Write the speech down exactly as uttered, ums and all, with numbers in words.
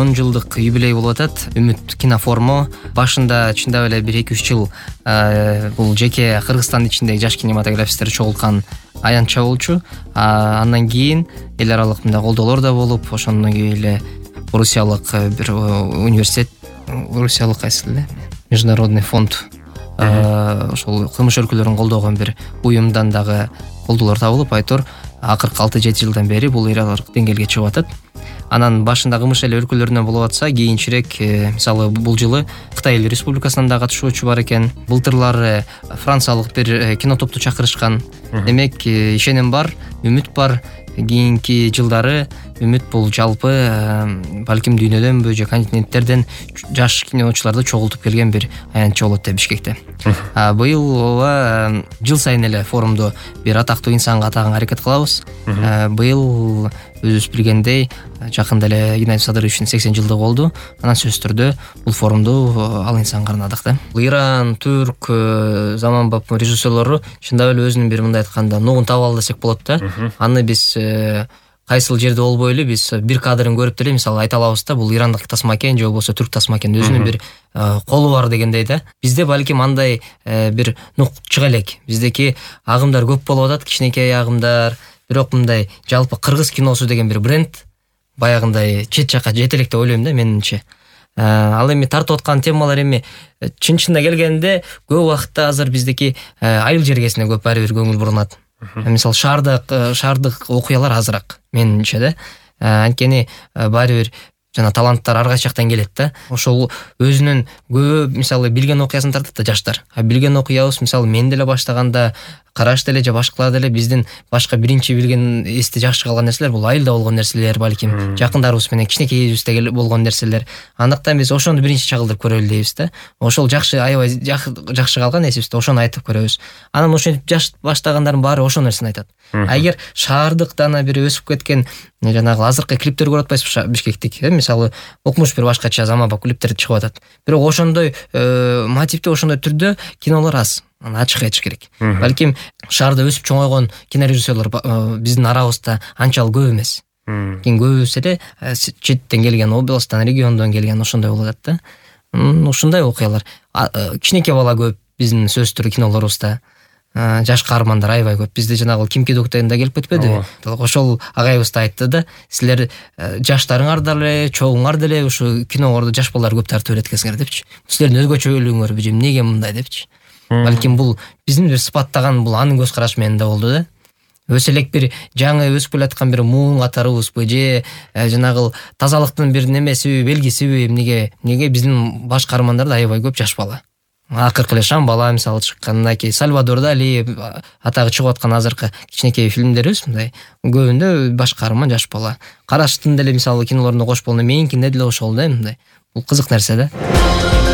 он жылдык юбилей болуп атат Үмүт кинофоруму. Башында чындап эле бир эки үч жыл бул жеке Кыргызстандын ичиндеги жаш кинематографисттер чогулткан аянтча болчу. Андан кийин эл аралык мындай колдоолор да болуп, ошондон кийин эле Орусиялык бир университет, Орусиялык кайсы эле международный фонд ошол кылмыш өлкөлөрүн колдогон бир уюмдан дагы колдоолор табылып, айтор акыркы алты жети жылдан бери бул эл аралык деңгээлге чыгып атат. Анан башында кылмыш эл өлкөлөрүнөн болуп атса, кийинчерээк мисалы бул жылы Кытай эл республикасынан да катышуучу бар экен. Былтырлары франциялык бир кино топту чакырышкан. Демек ишеним бар, үмүт бар. Кийинки жылдары үмүт бул жалпы балким дүйнөдөнбү же континенттерден жаш киночуларды чогултуп келген бир аянтча болот деп Бишкекте. Быйыл ооба жыл сайын эле форумду бир атактуу инсанга атаганга аракет кылабыз. Быйыл өзүбүз билгендей жакында эле Геннадий Садыровичтин сексен жылдыгы болду. Анан сөзсүз түрдө бул форумду ал инсанга арнадык да. Иран, түрк, заманбап режиссерлору чындап эле өзүнүн бир мындай айтканда нугун таап алды десек болот да. Аны биз кайсыл жерде болбой эле биз бир кадрын көрүп деле мисалы айта алабыз да, бул ирандык тасма экен же болбосо түрк тасма экен, өзүнүн бир колу бар дегендей да. Бизде балким андай бир нук чыга элек. Биздеки агымдар көп болуп атат, кичинекей агымдар, бирок мындай жалпы кыргыз киносу деген бир бренд баягындай чет жакка жете элек деп ойлойм да менимче. Ал эми тартып аткан темалар эми чын-чынына келгенде көп убакытта азыр биздеки айыл жергесине көп баары бир көңүл бурулат. Мисалы шаардык шаардык окуялар азыраак менимче да. Анткени баары бир жана таланттар ар кайсы жактан келет да. Ошол өзүнүн көп мисалы билген окуясын тартат да жаштар. А билген окуябыз мисалы мен деле баштаганда Караш деле же башкалар деле биздин башка биринчи билген эсте жакшы калган нерселер бул айылда болгон нерселер, балким жакындарыбыз менен кичинекейибизде болгон нерселер. Андыктан биз ошону биринчи чагылдырып көрөлү дейбиз да. Ошол жакшы аябай жакшы калган эсибизде, ошону айтып көрөбүз. Анан ошентип жаш баштагандардын баары ошол нерсени айтат. А эгер шаардыкта ана бир өсүп кеткен жанагы азыркы клиптер көрүп атпайсызбы Бишкектик, мисалы укмуш бир башкача заманбап клиптер чыгып атат. Бирок ошондой мотивде, ошондой түрдө кинолор аз. Аны ачык айтыш керек. Балким шаарда өсүп чоңойгон кинорежиссерлор биздин арабызда анчалык көп эмес. Кийин көбүсү эле четтен келген, областтан, региондон келген ошондой болуп атат да. Ушундай окуялар. Кичинекей бала көп биздин сөзсүз түрдүү кинолорубузда. Жаш каармандар аябай көп. Бизде жанагы Кимки Доктойн да келип кетпеди. Ошол агайыбыз да айтты да, силер жаштарыңар деле, чогуңар деле ушу кинолорду жаш балдар көп тартып өткөзүңөр депчи. Силердин өзгөчөлүгүңөр бир эмнеге мындай депчи. Балким бул биздин бир сыпаттаган бул анын көз карашы менен да болду да. Өсө элек бир жаңы өсүп келаткан бир муун катарыбызбы же жанагы тазалыктын бир немесиби, белгисиби, эмнеге эмнеге биздин баш каармандар да аябай көп жаш бала. Акыркы эле Шамбала мисалы чыккандан кийин Сальвадор Дали атагы чыгып аткан азыркы кичинекей фильмдерибиз мындай көбүндө баш каарман жаш бала. Караштын деле мисалы кинолорунда кош болгондо меникинде деле ошол да мындай. Бул кызык нерсе да.